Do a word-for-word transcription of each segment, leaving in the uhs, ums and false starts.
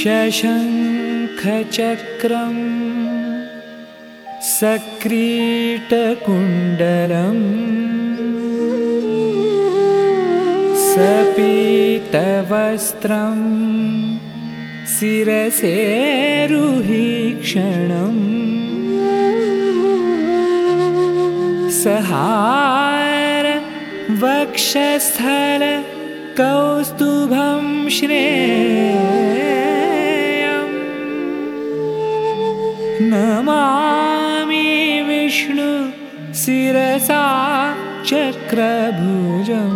शशंखचक्रं सक्रीटकुण्डलम् सपीतवस्त्रं शिरसेरुहीक्षणम् सहार वक्षस्थल कौस्तुभं श्रेयम् नमामि विष्णु शिरसा चक्रभुजम्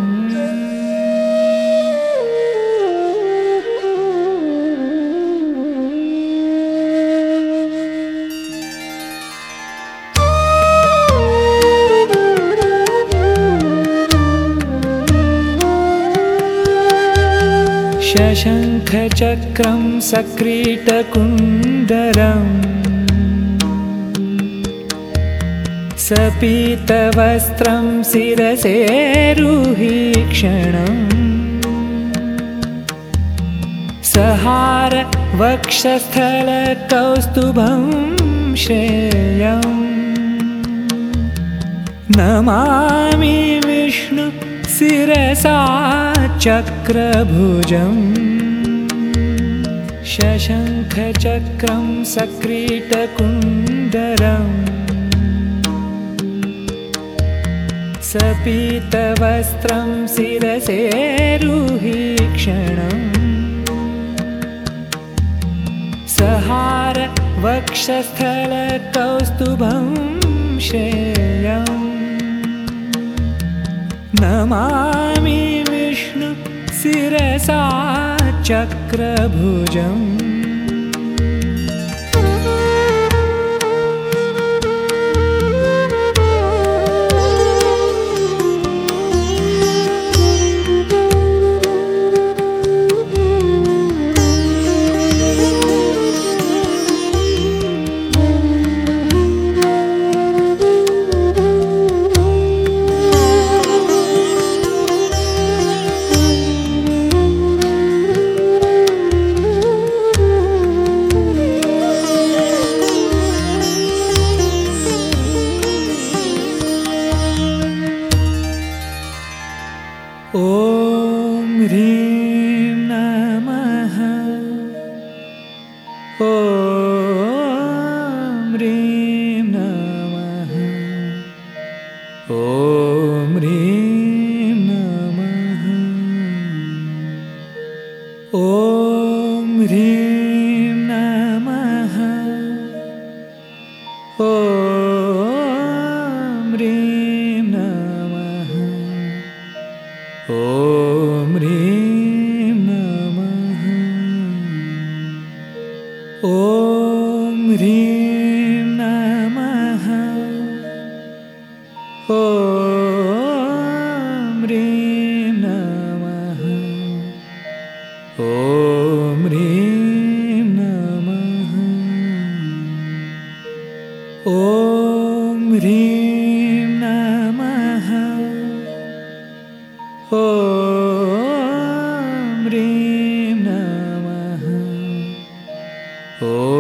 शशंखचक्रं सक्रीटकुण्डलम् सपीतवस्त्रं शिरसेरुहीक्षणम् सहार वक्षस्थल कौस्तुभं श्रेयम् नमामि विष्णु शिरसा चक्रभुजम् शशंखचक्रं सक्रीटकुण्डलम् सपीतवस्त्रं शिरसेरुहीक्षणम् सहार वक्षस्थल कौस्तुभं श्रेयम् नमामि विष्णु शिरसा चक्रभुजम् ॐ ह्रीं नमः ॐ ह्रीं नमः ॐ ह्रीं नमः ॐ ह्रीं नमः ॐ ह्रीं नमः ॐ ह्रीं नमः ॐ ह्रीं नमः ॐ ह्रीं नमः ॐ ह्रीं नमः ॐ ह्रीं नमः ॐ ह्रीं नमः ॐ